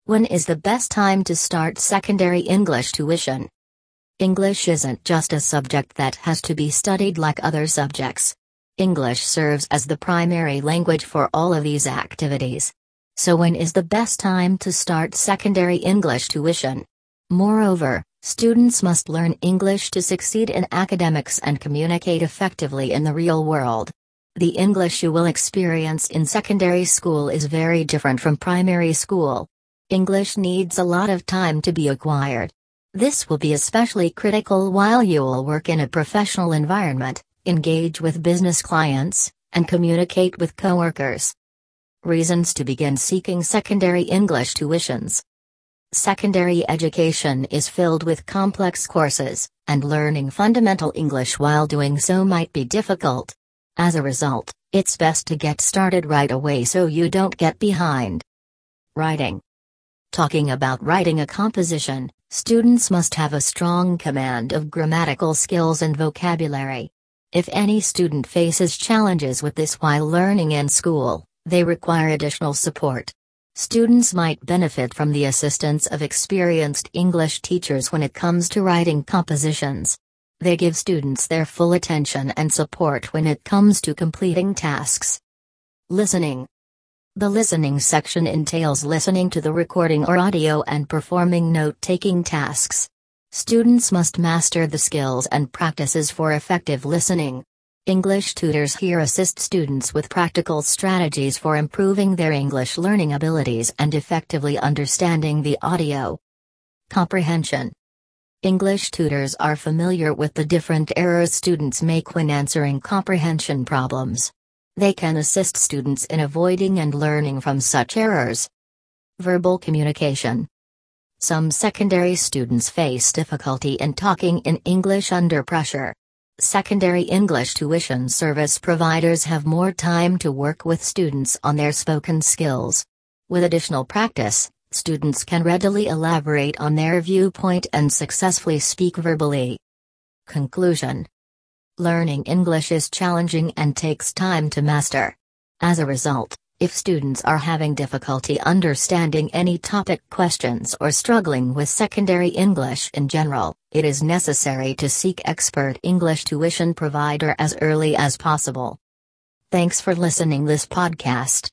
When is the best time to start secondary English tuition? English isn't just a subject that has to be studied like other subjects. English serves as the primary language for all of these activities. So when is the best time to start secondary English tuition? Moreover, students must learn English to succeed in academics and communicate effectively in the real world. The English you will experience in secondary school is very different from primary school. English needs a lot of time to be acquired. This will be especially critical while you will work in a professional environment, engage with business clients, and communicate with coworkers. Reasons to begin seeking secondary English tuitions. Secondary education is filled with complex courses, and learning fundamental English while doing so might be difficult. As a result, it's best to get started right away so you don't get behind. Writing. Talking about writing a composition, students must have a strong command of grammatical skills and vocabulary. If any student faces challenges with this while learning in school, they require additional support. Students might benefit from the assistance of experienced English teachers when it comes to writing compositions. They give students their full attention and support when it comes to completing tasks. Listening. The listening section entails listening to the recording or audio and performing note-taking tasks. Students must master the skills and practices for effective listening. English tutors here assist students with practical strategies for improving their English learning abilities and effectively understanding the audio. Comprehension. English tutors are familiar with the different errors students make when answering comprehension problems. They can assist students in avoiding and learning from such errors. Verbal communication. Some secondary students face difficulty in talking in English under pressure. Secondary English tuition service providers have more time to work with students on their spoken skills. With additional practice, students can readily elaborate on their viewpoint and successfully speak verbally. Conclusion. Learning English is challenging and takes time to master. As a result, if students are having difficulty understanding any topic questions or struggling with secondary English in general, it is necessary to seek expert English tuition provider as early as possible. Thanks for listening this podcast.